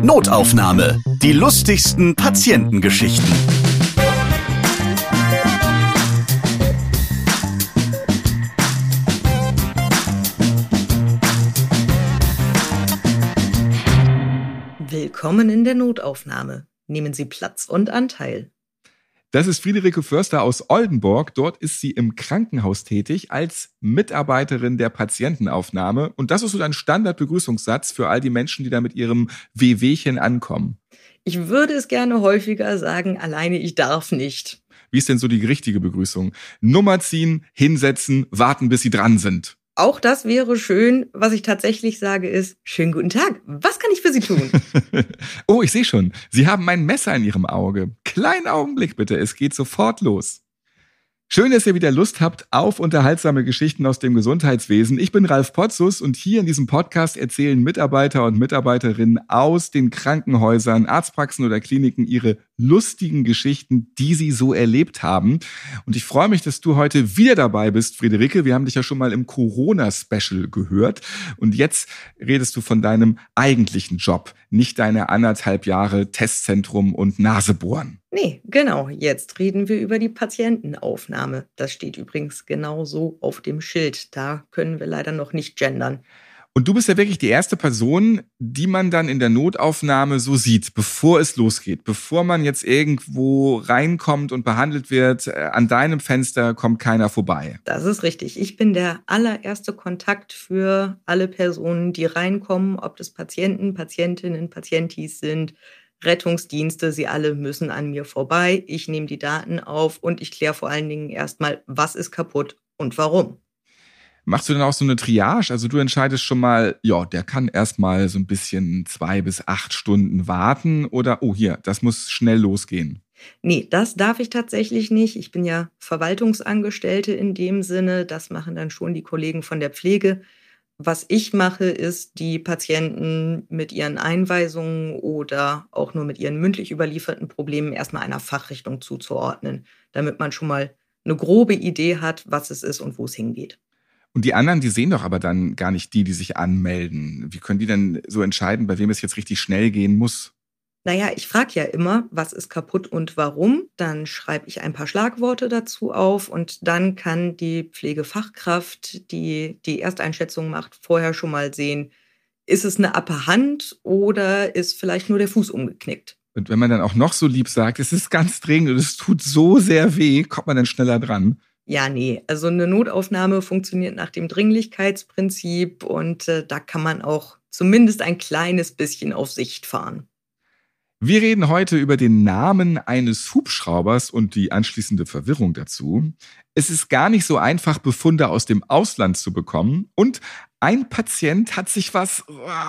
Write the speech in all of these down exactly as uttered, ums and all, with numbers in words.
Notaufnahme. Die lustigsten Patientengeschichten. Willkommen in der Notaufnahme. Nehmen Sie Platz und Anteil. Das ist Friederike Förster aus Oldenburg. Dort ist sie im Krankenhaus tätig als Mitarbeiterin der Patientenaufnahme. Und das ist so ein Standardbegrüßungssatz für all die Menschen, die da mit ihrem Wehwehchen ankommen. Ich würde es gerne häufiger sagen, alleine ich darf nicht. Wie ist denn so die richtige Begrüßung? Nummer ziehen, hinsetzen, warten, bis sie dran sind. Auch das wäre schön. Was ich tatsächlich sage ist, schönen guten Tag. Was kann ich für Sie tun? Oh, ich sehe schon. Sie haben ein Messer in Ihrem Auge. Kleinen Augenblick bitte, es geht sofort los. Schön, dass ihr wieder Lust habt auf unterhaltsame Geschichten aus dem Gesundheitswesen. Ich bin Ralf Potzus und hier in diesem Podcast erzählen Mitarbeiter und Mitarbeiterinnen aus den Krankenhäusern, Arztpraxen oder Kliniken ihre lustigen Geschichten, die sie so erlebt haben. Und ich freue mich, dass du heute wieder dabei bist, Friederike. Wir haben dich ja schon mal im Corona-Special gehört. Und jetzt redest du von deinem eigentlichen Job, nicht deine anderthalb Jahre Testzentrum und Nasebohren. Nee, genau. Jetzt reden wir über die Patientenaufnahme. Das steht übrigens genau so auf dem Schild. Da können wir leider noch nicht gendern. Und du bist ja wirklich die erste Person, die man dann in der Notaufnahme so sieht, bevor es losgeht. Bevor man jetzt irgendwo reinkommt und behandelt wird, an deinem Fenster kommt keiner vorbei. Das ist richtig. Ich bin der allererste Kontakt für alle Personen, die reinkommen, ob das Patienten, Patientinnen, Patientis sind, Rettungsdienste, sie alle müssen an mir vorbei. Ich nehme die Daten auf und ich kläre vor allen Dingen erstmal, was ist kaputt und warum. Machst du dann auch so eine Triage? Also du entscheidest schon mal, ja, der kann erstmal so ein bisschen zwei bis acht Stunden warten oder, oh hier, das muss schnell losgehen. Nee, das darf ich tatsächlich nicht. Ich bin ja Verwaltungsangestellte in dem Sinne. Das machen dann schon die Kollegen von der Pflege. Was ich mache, ist, die Patienten mit ihren Einweisungen oder auch nur mit ihren mündlich überlieferten Problemen erstmal einer Fachrichtung zuzuordnen, damit man schon mal eine grobe Idee hat, was es ist und wo es hingeht. Und die anderen, die sehen doch aber dann gar nicht die, die sich anmelden. Wie können die denn so entscheiden, bei wem es jetzt richtig schnell gehen muss? Naja, ich frage ja immer, was ist kaputt und warum. Dann schreibe ich ein paar Schlagworte dazu auf und dann kann die Pflegefachkraft, die die Ersteinschätzung macht, vorher schon mal sehen, ist es eine Upper Hand oder ist vielleicht nur der Fuß umgeknickt. Und wenn man dann auch noch so lieb sagt, es ist ganz dringend und es tut so sehr weh, kommt man dann schneller dran? Ja, nee, also eine Notaufnahme funktioniert nach dem Dringlichkeitsprinzip und äh, da kann man auch zumindest ein kleines bisschen auf Sicht fahren. Wir reden heute über den Namen eines Hubschraubers und die anschließende Verwirrung dazu. Es ist gar nicht so einfach, Befunde aus dem Ausland zu bekommen. Und ein Patient hat sich was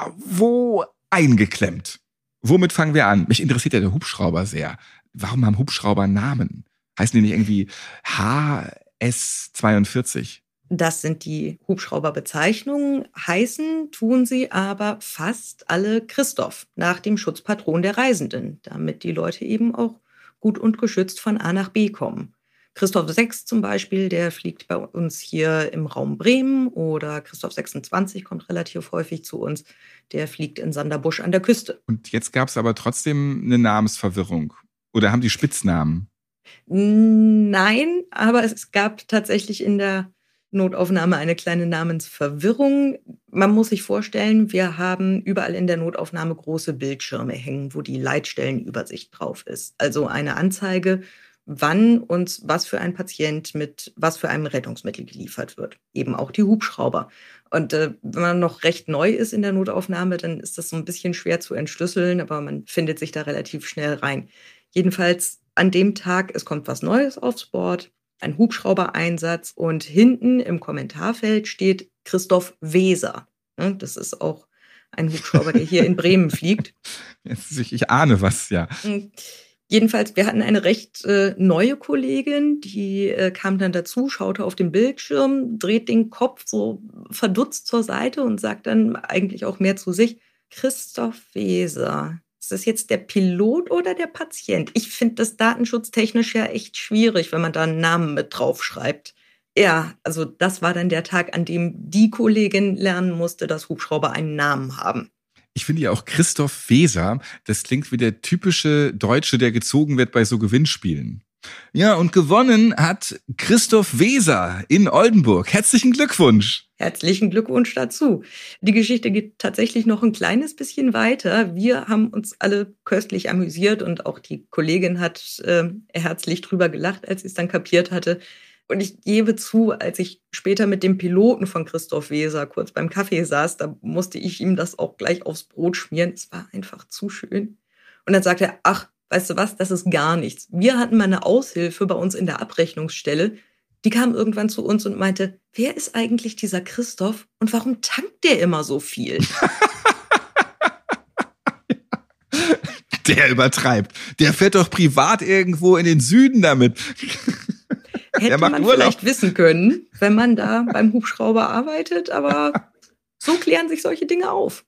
wo eingeklemmt. Womit fangen wir an? Mich interessiert ja der Hubschrauber sehr. Warum haben Hubschrauber Namen? Heißen die nicht irgendwie H S zweiundvierzig? Das sind die Hubschrauberbezeichnungen. Heißen tun sie aber fast alle Christoph, nach dem Schutzpatron der Reisenden, damit die Leute eben auch gut und geschützt von A nach B kommen. Christoph sechs zum Beispiel, der fliegt bei uns hier im Raum Bremen, oder Christoph sechsundzwanzig kommt relativ häufig zu uns, der fliegt in Sanderbusch an der Küste. Und jetzt gab es aber trotzdem eine Namensverwirrung. Oder haben die Spitznamen? Nein, aber es gab tatsächlich in der Notaufnahme eine kleine Namensverwirrung. Man muss sich vorstellen, wir haben überall in der Notaufnahme große Bildschirme hängen, wo die Leitstellenübersicht drauf ist. Also eine Anzeige, wann uns was für ein Patient mit was für einem Rettungsmittel geliefert wird. Eben auch die Hubschrauber. Und äh, wenn man noch recht neu ist in der Notaufnahme, dann ist das so ein bisschen schwer zu entschlüsseln, aber man findet sich da relativ schnell rein. Jedenfalls an dem Tag, es kommt was Neues aufs Board, ein Hubschraubereinsatz und hinten im Kommentarfeld steht Christoph Weser. Das ist auch ein Hubschrauber, der hier in Bremen fliegt. Ich ahne was, ja. Jedenfalls, wir hatten eine recht äh, neue Kollegin, die äh, kam dann dazu, schaute auf den Bildschirm, dreht den Kopf so verdutzt zur Seite und sagt dann eigentlich auch mehr zu sich, Christoph Weser. Ist das jetzt der Pilot oder der Patient? Ich finde das datenschutztechnisch ja echt schwierig, wenn man da einen Namen mit draufschreibt. Ja, also das war dann der Tag, an dem die Kollegin lernen musste, dass Hubschrauber einen Namen haben. Ich finde ja auch Christoph Weser, das klingt wie der typische Deutsche, der gezogen wird bei so Gewinnspielen. Ja, und gewonnen hat Christoph Weser in Oldenburg. Herzlichen Glückwunsch. Herzlichen Glückwunsch dazu. Die Geschichte geht tatsächlich noch ein kleines bisschen weiter. Wir haben uns alle köstlich amüsiert und auch die Kollegin hat äh, herzlich drüber gelacht, als sie es dann kapiert hatte. Und ich gebe zu, als ich später mit dem Piloten von Christoph Weser kurz beim Kaffee saß, da musste ich ihm das auch gleich aufs Brot schmieren. Es war einfach zu schön. Und dann sagte er, ach, weißt du was, das ist gar nichts. Wir hatten mal eine Aushilfe bei uns in der Abrechnungsstelle. Die kam irgendwann zu uns und meinte, wer ist eigentlich dieser Christoph und warum tankt der immer so viel? Der übertreibt. Der fährt doch privat irgendwo in den Süden damit. Hätte man Urlaub. Vielleicht wissen können, wenn man da beim Hubschrauber arbeitet, aber so klären sich solche Dinge auf.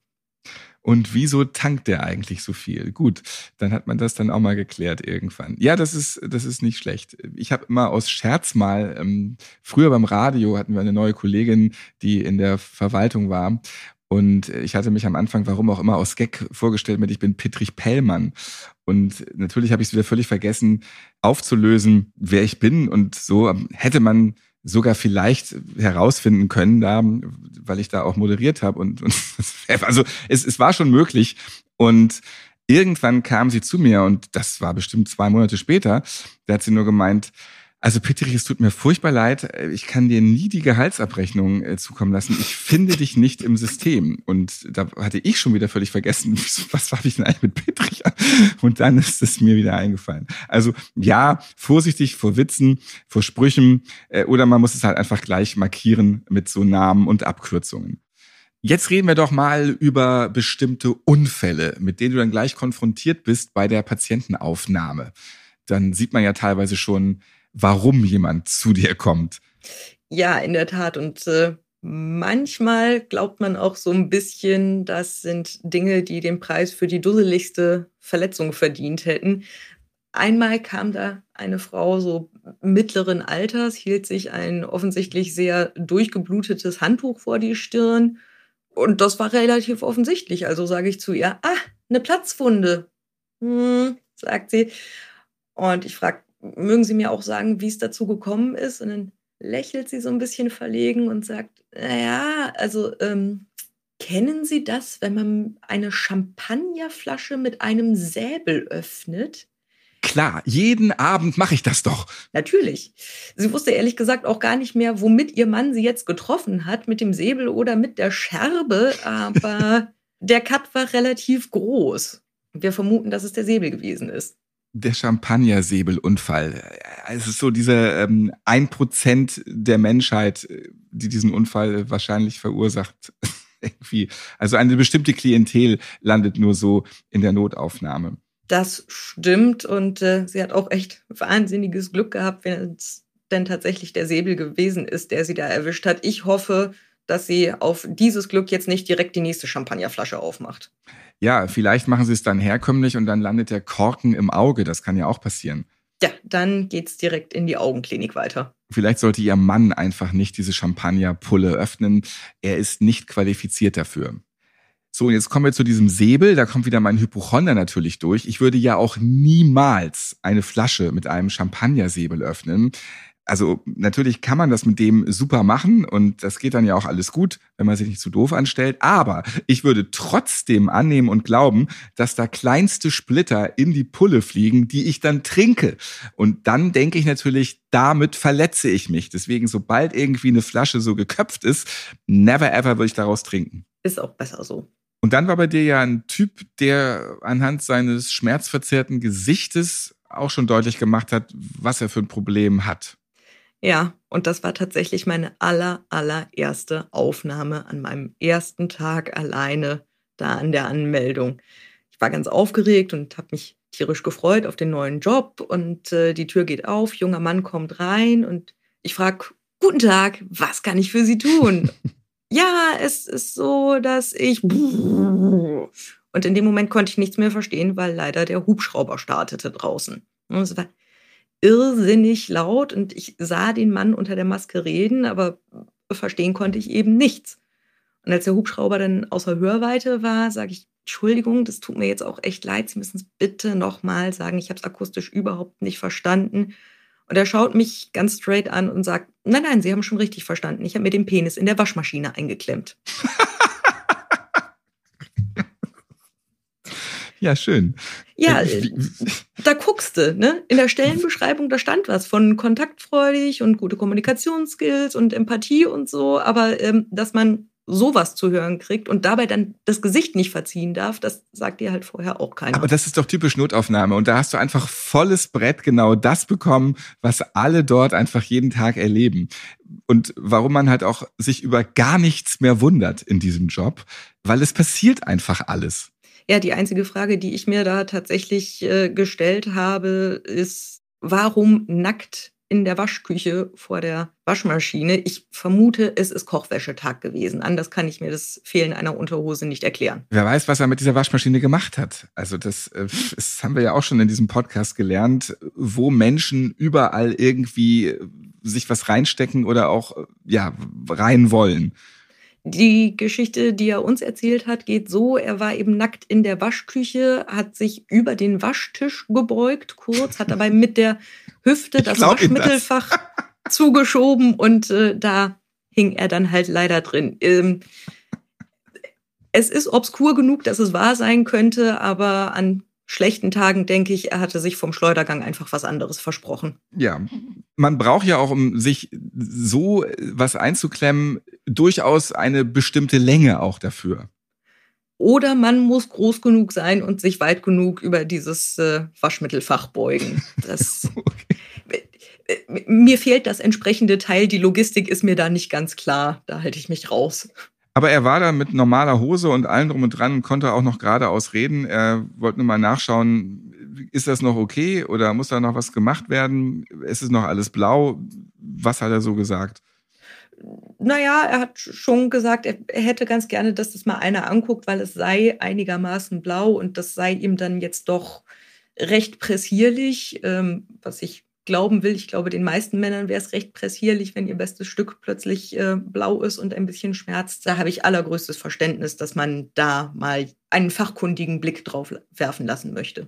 Und wieso tankt der eigentlich so viel? Gut, dann hat man das dann auch mal geklärt irgendwann. Ja, das ist das ist nicht schlecht. Ich habe immer aus Scherz mal, ähm, früher beim Radio hatten wir eine neue Kollegin, die in der Verwaltung war. Und ich hatte mich am Anfang, warum auch immer, aus Gag vorgestellt mit, ich bin Pittrich Pellmann. Und natürlich habe ich es wieder völlig vergessen aufzulösen, wer ich bin. Und so hätte man sogar vielleicht herausfinden können, da, weil ich da auch moderiert habe. Und, und also es, es war schon möglich. Und irgendwann kam sie zu mir und das war bestimmt zwei Monate später. Da hat sie nur gemeint, also Pittrich, es tut mir furchtbar leid, ich kann dir nie die Gehaltsabrechnung äh, zukommen lassen. Ich finde dich nicht im System. Und da hatte ich schon wieder völlig vergessen, was habe ich denn eigentlich mit Pittrich? Und dann ist es mir wieder eingefallen. Also ja, vorsichtig vor Witzen, vor Sprüchen äh, oder man muss es halt einfach gleich markieren mit so Namen und Abkürzungen. Jetzt reden wir doch mal über bestimmte Unfälle, mit denen du dann gleich konfrontiert bist bei der Patientenaufnahme. Dann sieht man ja teilweise schon, warum jemand zu dir kommt. Ja, in der Tat. Und äh, manchmal glaubt man auch so ein bisschen, das sind Dinge, die den Preis für die dusseligste Verletzung verdient hätten. Einmal kam da eine Frau so mittleren Alters, hielt sich ein offensichtlich sehr durchgeblutetes Handtuch vor die Stirn. Und das war relativ offensichtlich. Also sage ich zu ihr, ah, eine Platzwunde, hm, sagt sie. Und ich frage, mögen Sie mir auch sagen, wie es dazu gekommen ist? Und dann lächelt sie so ein bisschen verlegen und sagt, naja, also ähm, kennen Sie das, wenn man eine Champagnerflasche mit einem Säbel öffnet? Klar, jeden Abend mache ich das doch. Natürlich. Sie wusste ehrlich gesagt auch gar nicht mehr, womit ihr Mann sie jetzt getroffen hat, mit dem Säbel oder mit der Scherbe, aber der Cut war relativ groß. Wir vermuten, dass es der Säbel gewesen ist. Der Champagnersäbelunfall. Es ist so dieser ähm, ein Prozent der Menschheit, die diesen Unfall wahrscheinlich verursacht. Irgendwie. Also eine bestimmte Klientel landet nur so in der Notaufnahme. Das stimmt und äh, sie hat auch echt wahnsinniges Glück gehabt, wenn es denn tatsächlich der Säbel gewesen ist, der sie da erwischt hat. Ich hoffe, dass sie auf dieses Glück jetzt nicht direkt die nächste Champagnerflasche aufmacht. Ja, vielleicht machen sie es dann herkömmlich und dann landet der Korken im Auge. Das kann ja auch passieren. Ja, dann geht's direkt in die Augenklinik weiter. Vielleicht sollte ihr Mann einfach nicht diese Champagnerpulle öffnen. Er ist nicht qualifiziert dafür. So, und jetzt kommen wir zu diesem Säbel. Da kommt wieder mein Hypochonder natürlich durch. Ich würde ja auch niemals eine Flasche mit einem Champagnersäbel öffnen. Also natürlich kann man das mit dem super machen und das geht dann ja auch alles gut, wenn man sich nicht zu doof anstellt. Aber ich würde trotzdem annehmen und glauben, dass da kleinste Splitter in die Pulle fliegen, die ich dann trinke. Und dann denke ich natürlich, damit verletze ich mich. Deswegen, sobald irgendwie eine Flasche so geköpft ist, never ever würde ich daraus trinken. Ist auch besser so. Und dann war bei dir ja ein Typ, der anhand seines schmerzverzerrten Gesichtes auch schon deutlich gemacht hat, was er für ein Problem hat. Ja, und das war tatsächlich meine aller, allererste Aufnahme an meinem ersten Tag alleine da an der Anmeldung. Ich war ganz aufgeregt und habe mich tierisch gefreut auf den neuen Job und äh, die Tür geht auf, junger Mann kommt rein und ich frage, guten Tag, was kann ich für Sie tun? Ja, es ist so, dass ich... Und in dem Moment konnte ich nichts mehr verstehen, weil leider der Hubschrauber startete draußen. Und es war irrsinnig laut und ich sah den Mann unter der Maske reden, aber verstehen konnte ich eben nichts. Und als der Hubschrauber dann außer Hörweite war, sage ich, Entschuldigung, das tut mir jetzt auch echt leid, Sie müssen es bitte nochmal sagen, ich habe es akustisch überhaupt nicht verstanden. Und er schaut mich ganz straight an und sagt, nein, nein, Sie haben schon richtig verstanden, ich habe mir den Penis in der Waschmaschine eingeklemmt. Ja, schön. Ja, da guckst du, ne? In der Stellenbeschreibung, da stand was von kontaktfreudig und gute Kommunikationsskills und Empathie und so, aber ähm, dass man sowas zu hören kriegt und dabei dann das Gesicht nicht verziehen darf, das sagt dir halt vorher auch keiner. Aber das ist doch typisch Notaufnahme und da hast du einfach volles Brett genau das bekommen, was alle dort einfach jeden Tag erleben. Und warum man halt auch sich über gar nichts mehr wundert in diesem Job, weil es passiert einfach alles. Ja, die einzige Frage, die ich mir da tatsächlich äh, gestellt habe, ist, warum nackt in der Waschküche vor der Waschmaschine? Ich vermute, es ist Kochwäschetag gewesen. Anders kann ich mir das Fehlen einer Unterhose nicht erklären. Wer weiß, was er mit dieser Waschmaschine gemacht hat. Also das, das haben wir ja auch schon in diesem Podcast gelernt, wo Menschen überall irgendwie sich was reinstecken oder auch ja rein wollen. Die Geschichte, die er uns erzählt hat, geht so, er war eben nackt in der Waschküche, hat sich über den Waschtisch gebeugt, kurz, hat dabei mit der Hüfte das Waschmittelfach das. zugeschoben und äh, da hing er dann halt leider drin. Ähm, es ist obskur genug, dass es wahr sein könnte, aber an schlechten Tagen denke ich, er hatte sich vom Schleudergang einfach was anderes versprochen. Ja, man braucht ja auch, um sich so was einzuklemmen, durchaus eine bestimmte Länge auch dafür. Oder man muss groß genug sein und sich weit genug über dieses äh, Waschmittelfach beugen. Das, okay. Mir fehlt das entsprechende Teil, die Logistik ist mir da nicht ganz klar, da halte ich mich raus. Aber er war da mit normaler Hose und allem drum und dran und konnte auch noch geradeaus reden. Er wollte nur mal nachschauen, ist das noch okay oder muss da noch was gemacht werden? Ist es noch alles blau? Was hat er so gesagt? Naja, er hat schon gesagt, er hätte ganz gerne, dass das mal einer anguckt, weil es sei einigermaßen blau und das sei ihm dann jetzt doch recht pressierlich, ähm, was ich glauben will. Ich glaube, den meisten Männern wäre es recht pressierlich, wenn ihr bestes Stück plötzlich äh, blau ist und ein bisschen schmerzt. Da habe ich allergrößtes Verständnis, dass man da mal einen fachkundigen Blick drauf werfen lassen möchte.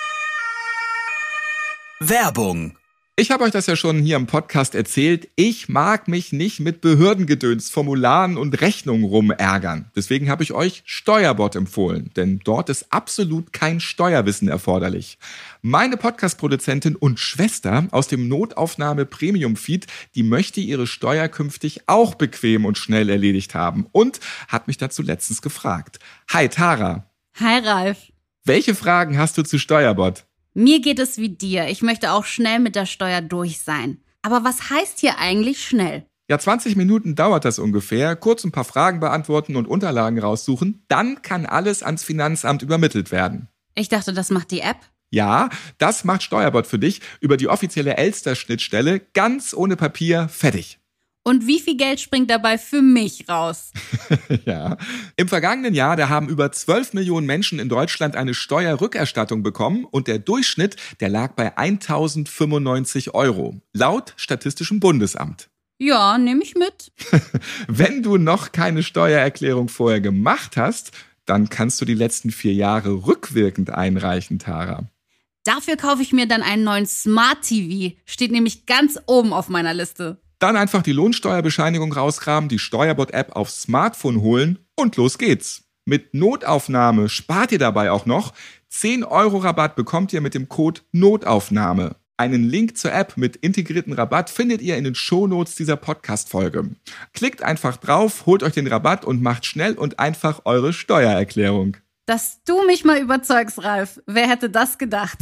Werbung. Ich habe euch das ja schon hier im Podcast erzählt. Ich mag mich nicht mit Behördengedöns, Formularen und Rechnungen rumärgern. Deswegen habe ich euch Steuerbot empfohlen, denn dort ist absolut kein Steuerwissen erforderlich. Meine Podcast-Produzentin und Schwester aus dem Notaufnahme-Premium-Feed, die möchte ihre Steuer künftig auch bequem und schnell erledigt haben und hat mich dazu letztens gefragt. Hi Tara. Hi Ralf. Welche Fragen hast du zu Steuerbot? Mir geht es wie dir. Ich möchte auch schnell mit der Steuer durch sein. Aber was heißt hier eigentlich schnell? Ja, zwanzig Minuten dauert das ungefähr. Kurz ein paar Fragen beantworten und Unterlagen raussuchen. Dann kann alles ans Finanzamt übermittelt werden. Ich dachte, das macht die App. Ja, das macht Steuerbot für dich über die offizielle Elster-Schnittstelle. Ganz ohne Papier, fertig. Und wie viel Geld springt dabei für mich raus? Ja, im vergangenen Jahr, da haben über zwölf Millionen Menschen in Deutschland eine Steuerrückerstattung bekommen und der Durchschnitt, der lag bei eintausendfünfundneunzig Euro, laut Statistischem Bundesamt. Ja, nehme ich mit. Wenn du noch keine Steuererklärung vorher gemacht hast, dann kannst du die letzten vier Jahre rückwirkend einreichen, Tara. Dafür kaufe ich mir dann einen neuen Smart T V. Steht nämlich ganz oben auf meiner Liste. Dann einfach die Lohnsteuerbescheinigung rauskramen, die Steuerbot-App aufs Smartphone holen und los geht's. Mit Notaufnahme spart ihr dabei auch noch. zehn Euro Rabatt bekommt ihr mit dem Code Notaufnahme. Einen Link zur App mit integrierten Rabatt findet ihr in den Shownotes dieser Podcast-Folge. Klickt einfach drauf, holt euch den Rabatt und macht schnell und einfach eure Steuererklärung. Dass du mich mal überzeugst, Ralf. Wer hätte das gedacht?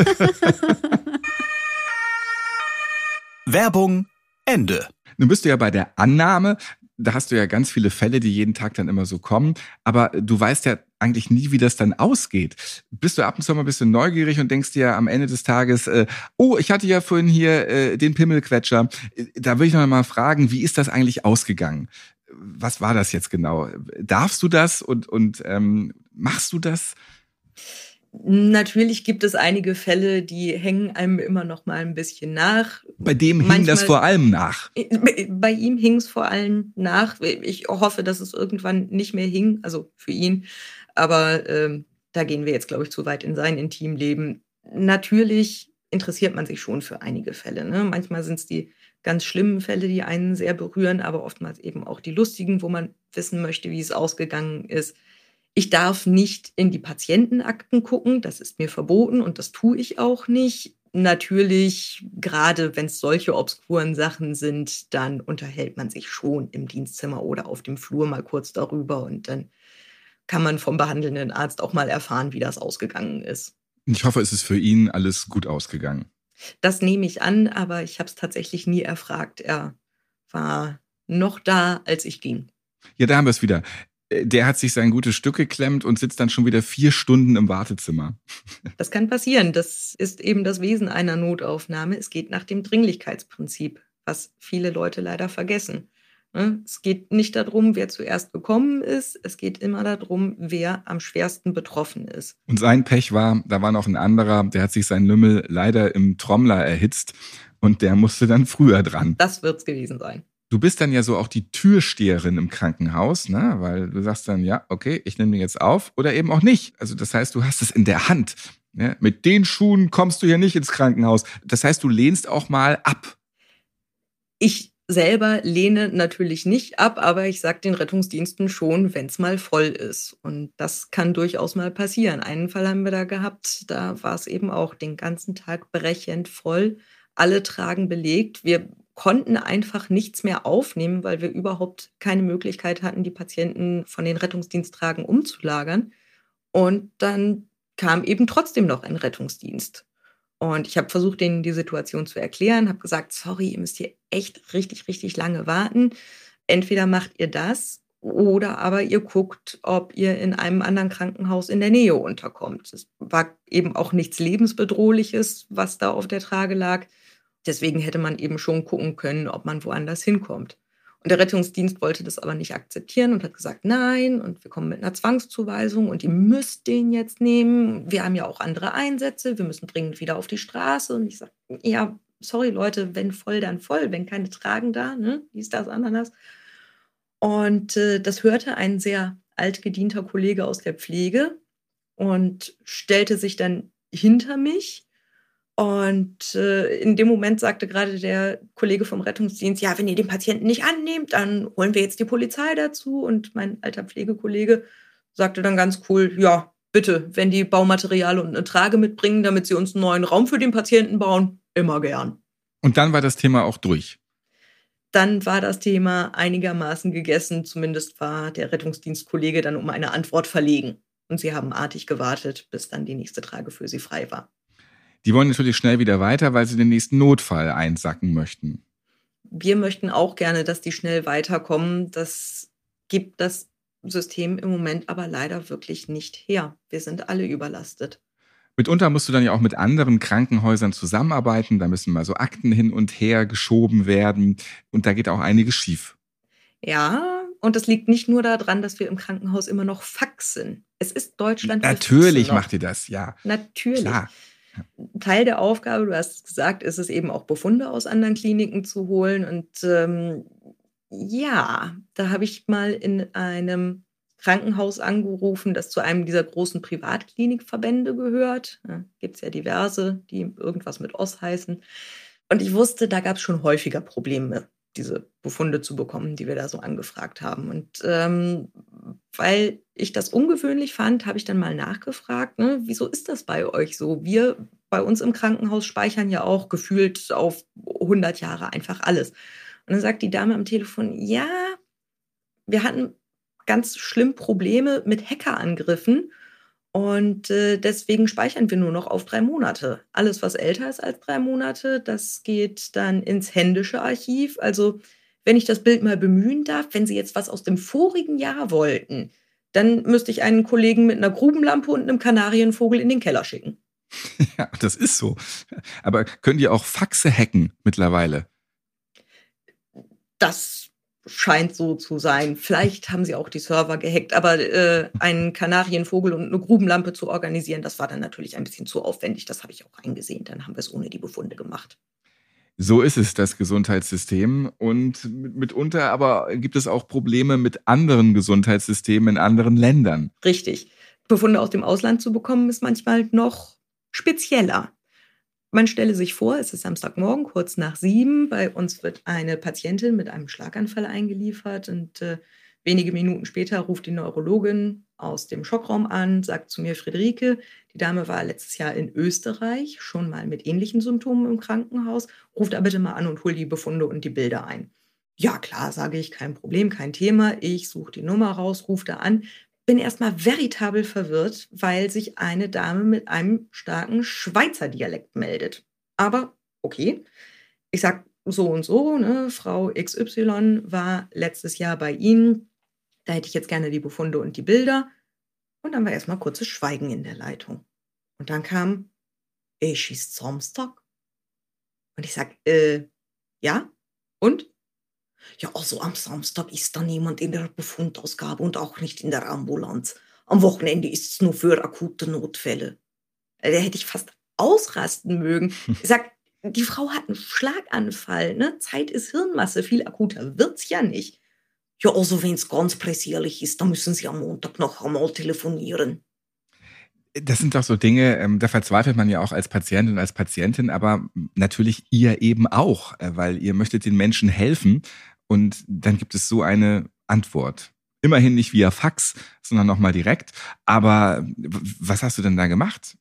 Werbung Ende. Nun bist du ja bei der Annahme, da hast du ja ganz viele Fälle, die jeden Tag dann immer so kommen, aber du weißt ja eigentlich nie, wie das dann ausgeht. Bist du ab und zu mal ein bisschen neugierig und denkst dir am Ende des Tages, äh, oh, ich hatte ja vorhin hier äh, den Pimmelquetscher, da will ich noch mal fragen, wie ist das eigentlich ausgegangen? Was war das jetzt genau? Darfst du das und, und ähm, machst du das? Natürlich gibt es einige Fälle, die hängen einem immer noch mal ein bisschen nach. Bei dem hing Manchmal, das vor allem nach. Bei ihm hing es vor allem nach. Ich hoffe, dass es irgendwann nicht mehr hing, also für ihn. aber äh, da gehen wir jetzt, glaube ich, zu weit in sein Intimleben. Natürlich interessiert man sich schon für einige Fälle. Ne? Manchmal sind es die ganz schlimmen Fälle, die einen sehr berühren, aber oftmals eben auch die lustigen, wo man wissen möchte, wie es ausgegangen ist. Ich darf nicht in die Patientenakten gucken, das ist mir verboten und das tue ich auch nicht. Natürlich, gerade wenn es solche obskuren Sachen sind, dann unterhält man sich schon im Dienstzimmer oder auf dem Flur mal kurz darüber und dann kann man vom behandelnden Arzt auch mal erfahren, wie das ausgegangen ist. Ich hoffe, es ist für ihn alles gut ausgegangen. Das nehme ich an, aber ich habe es tatsächlich nie erfragt. Er war noch da, als ich ging. Ja, da haben wir es wieder. Der hat sich sein gutes Stück geklemmt und sitzt dann schon wieder vier Stunden im Wartezimmer. Das kann passieren. Das ist eben das Wesen einer Notaufnahme. Es geht nach dem Dringlichkeitsprinzip, was viele Leute leider vergessen. Es geht nicht darum, wer zuerst gekommen ist. Es geht immer darum, wer am schwersten betroffen ist. Und sein Pech war, da war noch ein anderer, der hat sich seinen Lümmel leider im Trommler erhitzt und der musste dann früher dran. Das wird's gewesen sein. Du bist dann ja so auch die Türsteherin im Krankenhaus, ne? Weil du sagst dann, ja, okay, ich nehme den jetzt auf oder eben auch nicht. Also das heißt, du hast es in der Hand. Ne? Mit den Schuhen kommst du hier nicht ins Krankenhaus. Das heißt, du lehnst auch mal ab. Ich selber lehne natürlich nicht ab, aber ich sage den Rettungsdiensten schon, wenn es mal voll ist. Und das kann durchaus mal passieren. Einen Fall haben wir da gehabt, da war es eben auch den ganzen Tag brechend voll. Alle Tragen belegt. Wir konnten einfach nichts mehr aufnehmen, weil wir überhaupt keine Möglichkeit hatten, die Patienten von den Rettungsdiensttragen umzulagern. Und dann kam eben trotzdem noch ein Rettungsdienst. Und ich habe versucht, denen die Situation zu erklären, habe gesagt, sorry, ihr müsst hier echt richtig, richtig lange warten. Entweder macht ihr das oder aber ihr guckt, ob ihr in einem anderen Krankenhaus in der Nähe unterkommt. Es war eben auch nichts Lebensbedrohliches, was da auf der Trage lag. Deswegen hätte man eben schon gucken können, ob man woanders hinkommt. Und der Rettungsdienst wollte das aber nicht akzeptieren und hat gesagt, nein, und wir kommen mit einer Zwangszuweisung und ihr müsst den jetzt nehmen. Wir haben ja auch andere Einsätze, wir müssen dringend wieder auf die Straße. Und ich sage, ja, sorry Leute, wenn voll, dann voll, wenn keine Tragen da, ne, dies, das, Ananas. Und äh, das hörte ein sehr altgedienter Kollege aus der Pflege und stellte sich dann hinter mich. Und äh, in dem Moment sagte gerade der Kollege vom Rettungsdienst, ja, wenn ihr den Patienten nicht annehmt, dann holen wir jetzt die Polizei dazu. Und mein alter Pflegekollege sagte dann ganz cool, ja, bitte, wenn die Baumaterial und eine Trage mitbringen, damit sie uns einen neuen Raum für den Patienten bauen, immer gern. Und dann war das Thema auch durch. Dann war das Thema einigermaßen gegessen. Zumindest war der Rettungsdienstkollege dann um eine Antwort verlegen. Und sie haben artig gewartet, bis dann die nächste Trage für sie frei war. Die wollen natürlich schnell wieder weiter, weil sie den nächsten Notfall einsacken möchten. Wir möchten auch gerne, dass die schnell weiterkommen. Das gibt das System im Moment aber leider wirklich nicht her. Wir sind alle überlastet. Mitunter musst du dann ja auch mit anderen Krankenhäusern zusammenarbeiten. Da müssen mal so Akten hin und her geschoben werden. Und da geht auch einiges schief. Ja, und das liegt nicht nur daran, dass wir im Krankenhaus immer noch faxen. Es ist Deutschland. Natürlich macht ihr das, ja. Natürlich. Klar. Teil der Aufgabe, du hast es gesagt, ist es eben auch Befunde aus anderen Kliniken zu holen. Und ähm, ja, da habe ich mal in einem Krankenhaus angerufen, das zu einem dieser großen Privatklinikverbände gehört. Da gibt es ja diverse, die irgendwas mit Oss heißen. Und ich wusste, da gab es schon häufiger Probleme, diese Befunde zu bekommen, die wir da so angefragt haben. Und ähm, weil ich das ungewöhnlich fand, habe ich dann mal nachgefragt, ne, wieso ist das bei euch so? Wir bei uns im Krankenhaus speichern ja auch gefühlt auf hundert Jahre einfach alles. Und dann sagt die Dame am Telefon, ja, wir hatten ganz schlimm Probleme mit Hackerangriffen und äh, deswegen speichern wir nur noch auf drei Monate. Alles, was älter ist als drei Monate, das geht dann ins händische Archiv. Also wenn ich das Bild mal bemühen darf, wenn Sie jetzt was aus dem vorigen Jahr wollten, dann müsste ich einen Kollegen mit einer Grubenlampe und einem Kanarienvogel in den Keller schicken. Ja, das ist so. Aber können die auch Faxe hacken mittlerweile? Das scheint so zu sein. Vielleicht haben sie auch die Server gehackt, aber äh, einen Kanarienvogel und eine Grubenlampe zu organisieren, das war dann natürlich ein bisschen zu aufwendig. Das habe ich auch eingesehen. Dann haben wir es ohne die Befunde gemacht. So ist es, das Gesundheitssystem. Und mitunter aber gibt es auch Probleme mit anderen Gesundheitssystemen in anderen Ländern. Richtig. Befunde aus dem Ausland zu bekommen, ist manchmal noch spezieller. Man stelle sich vor, es ist Samstagmorgen, kurz nach sieben. Bei uns wird eine Patientin mit einem Schlaganfall eingeliefert und äh, wenige Minuten später ruft die Neurologin aus dem Schockraum an, sagt zu mir: Friederike, die Dame war letztes Jahr in Österreich, schon mal mit ähnlichen Symptomen im Krankenhaus. Ruf da bitte mal an und hol die Befunde und die Bilder ein. Ja klar, sage ich, kein Problem, kein Thema. Ich suche die Nummer raus, rufe da an. Bin erstmal veritabel verwirrt, weil sich eine Dame mit einem starken Schweizer Dialekt meldet. Aber okay, ich sag so und so, ne, Frau X Y war letztes Jahr bei Ihnen. Da hätte ich jetzt gerne die Befunde und die Bilder. Und dann war erstmal kurzes Schweigen in der Leitung. Und dann kam: Es ist Samstag. Und ich sag, äh, ja? Und? Ja, also am Samstag ist da niemand in der Befundausgabe und auch nicht in der Ambulanz. Am Wochenende ist es nur für akute Notfälle. Da hätte ich fast ausrasten mögen. Ich sag, die Frau hat einen Schlaganfall, ne? Zeit ist Hirnmasse, viel akuter wird's ja nicht. Ja, also wenn es ganz pressierlich ist, dann müssen Sie am Montag noch einmal telefonieren. Das sind doch so Dinge, ähm, da verzweifelt man ja auch als Patient und als Patientin, aber natürlich ihr eben auch, äh, weil ihr möchtet den Menschen helfen und dann gibt es so eine Antwort. Immerhin nicht via Fax, sondern nochmal direkt. Aber was hast du denn da gemacht?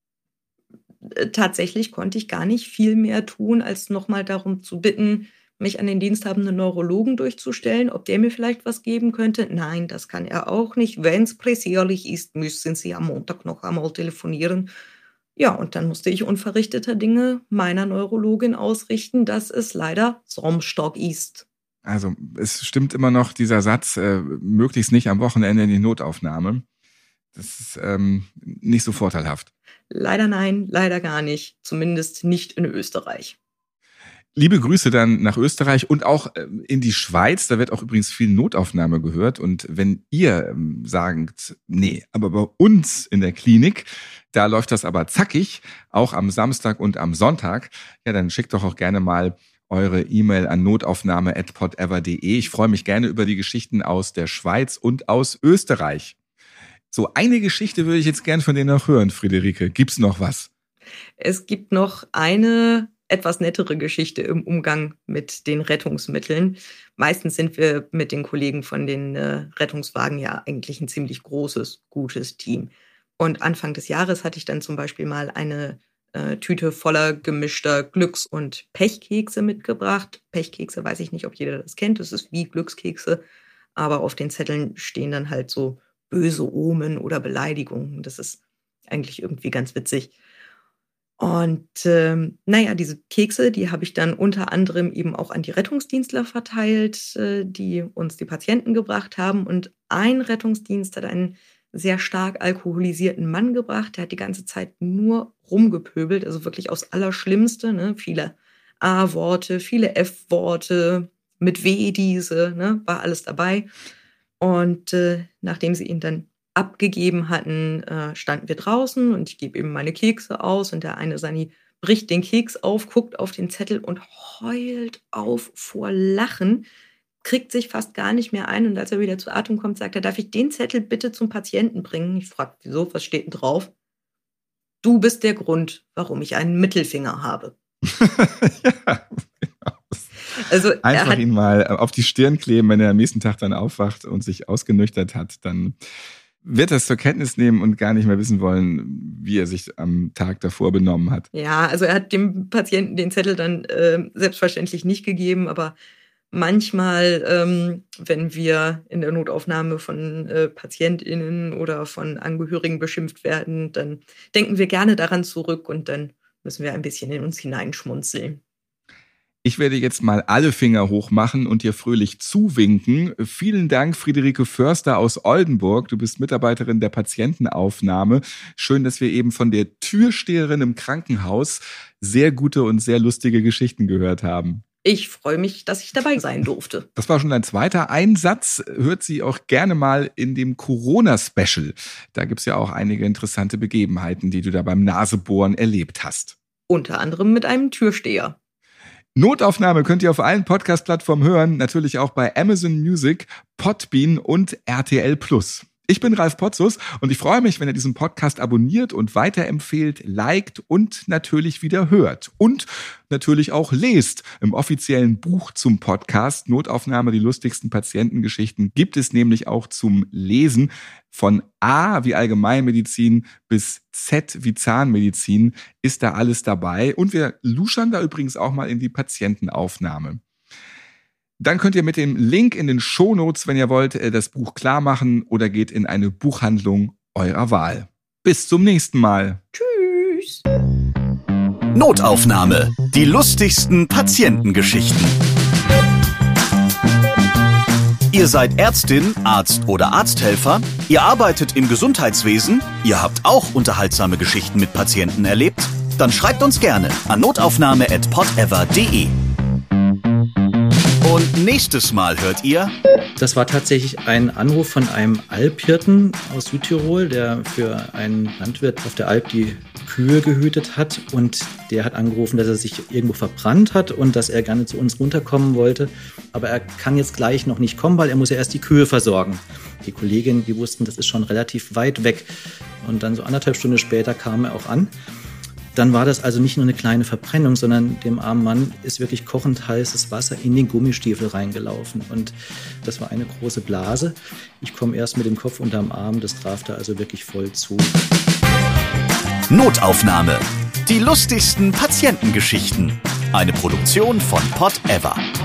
Tatsächlich konnte ich gar nicht viel mehr tun, als nochmal darum zu bitten, mich an den diensthabenden Neurologen durchzustellen, ob der mir vielleicht was geben könnte. Nein, das kann er auch nicht. Wenn es pressierlich ist, müssen Sie am Montag noch einmal telefonieren. Ja, und dann musste ich unverrichteter Dinge meiner Neurologin ausrichten, dass es leider Samstag ist. Also es stimmt immer noch dieser Satz, äh, möglichst nicht am Wochenende in die Notaufnahme. Das ist ähm, nicht so vorteilhaft. Leider nein, leider gar nicht. Zumindest nicht in Österreich. Liebe Grüße dann nach Österreich und auch in die Schweiz. Da wird auch übrigens viel Notaufnahme gehört. Und wenn ihr sagt, nee, aber bei uns in der Klinik, da läuft das aber zackig, auch am Samstag und am Sonntag, ja, dann schickt doch auch gerne mal eure E-Mail an notaufnahme at podever punkt de. Ich freue mich gerne über die Geschichten aus der Schweiz und aus Österreich. So eine Geschichte würde ich jetzt gern von dir noch hören, Friederike. Gibt's noch was? Es gibt noch eine etwas nettere Geschichte im Umgang mit den Rettungsmitteln. Meistens sind wir mit den Kollegen von den äh, Rettungswagen ja eigentlich ein ziemlich großes, gutes Team. Und Anfang des Jahres hatte ich dann zum Beispiel mal eine äh, Tüte voller gemischter Glücks- und Pechkekse mitgebracht. Pechkekse, weiß ich nicht, ob jeder das kennt. Das ist wie Glückskekse, aber auf den Zetteln stehen dann halt so böse Omen oder Beleidigungen. Das ist eigentlich irgendwie ganz witzig. Und ähm, naja, diese Kekse, die habe ich dann unter anderem eben auch an die Rettungsdienstler verteilt, äh, die uns die Patienten gebracht haben. Und ein Rettungsdienst hat einen sehr stark alkoholisierten Mann gebracht. Der hat die ganze Zeit nur rumgepöbelt, also wirklich aufs Allerschlimmste. Ne? Viele A-Worte, viele F-Worte, mit W diese, ne? War alles dabei. Und äh, nachdem sie ihn dann abgegeben hatten, äh, standen wir draußen und ich gebe ihm meine Kekse aus und der eine Sani bricht den Keks auf, guckt auf den Zettel und heult auf vor Lachen, kriegt sich fast gar nicht mehr ein und als er wieder zu Atem kommt, sagt er, darf ich den Zettel bitte zum Patienten bringen? Ich frage, wieso, was steht denn drauf? Du bist der Grund, warum ich einen Mittelfinger habe. Ja, genau. Also einfach hat, ihn mal auf die Stirn kleben, wenn er am nächsten Tag dann aufwacht und sich ausgenüchtert hat, dann wird das zur Kenntnis nehmen und gar nicht mehr wissen wollen, wie er sich am Tag davor benommen hat. Ja, also er hat dem Patienten den Zettel dann äh, selbstverständlich nicht gegeben, aber manchmal, ähm, wenn wir in der Notaufnahme von äh, PatientInnen oder von Angehörigen beschimpft werden, dann denken wir gerne daran zurück und dann müssen wir ein bisschen in uns hineinschmunzeln. Ich werde jetzt mal alle Finger hoch machen und dir fröhlich zuwinken. Vielen Dank, Friederike Förster aus Oldenburg. Du bist Mitarbeiterin der Patientenaufnahme. Schön, dass wir eben von der Türsteherin im Krankenhaus sehr gute und sehr lustige Geschichten gehört haben. Ich freue mich, dass ich dabei sein durfte. Das war schon dein zweiter Einsatz. Hört sie auch gerne mal in dem Corona-Special. Da gibt's ja auch einige interessante Begebenheiten, die du da beim Nasebohren erlebt hast. Unter anderem mit einem Türsteher. Notaufnahme könnt ihr auf allen Podcast-Plattformen hören, natürlich auch bei Amazon Music, Podbean und R T L Plus. Ich bin Ralf Potzus und ich freue mich, wenn ihr diesen Podcast abonniert und weiterempfehlt, liked und natürlich wieder hört. Und natürlich auch lest. Im offiziellen Buch zum Podcast Notaufnahme, die lustigsten Patientengeschichten, gibt es nämlich auch zum Lesen von A wie Allgemeinmedizin bis Z wie Zahnmedizin ist da alles dabei. Und wir luschern da übrigens auch mal in die Patientenaufnahme. Dann könnt ihr mit dem Link in den Shownotes, wenn ihr wollt, das Buch klar machen oder geht in eine Buchhandlung eurer Wahl. Bis zum nächsten Mal. Tschüss. Notaufnahme. Die lustigsten Patientengeschichten. Ihr seid Ärztin, Arzt oder Arzthelfer? Ihr arbeitet im Gesundheitswesen? Ihr habt auch unterhaltsame Geschichten mit Patienten erlebt? Dann schreibt uns gerne an notaufnahme at podever punkt de. Und nächstes Mal hört ihr... Das war tatsächlich ein Anruf von einem Alphirten aus Südtirol, der für einen Landwirt auf der Alp die Kühe gehütet hat. Und der hat angerufen, dass er sich irgendwo verbrannt hat und dass er gerne zu uns runterkommen wollte. Aber er kann jetzt gleich noch nicht kommen, weil er muss ja erst die Kühe versorgen. Die Kolleginnen, die wussten, das ist schon relativ weit weg. Und dann so anderthalb Stunden später kam er auch an. Dann war das also nicht nur eine kleine Verbrennung, sondern dem armen Mann ist wirklich kochend heißes Wasser in den Gummistiefel reingelaufen. Und das war eine große Blase. Ich komme erst mit dem Kopf unterm Arm, das traf da also wirklich voll zu. Notaufnahme. Die lustigsten Patientengeschichten. Eine Produktion von Podever.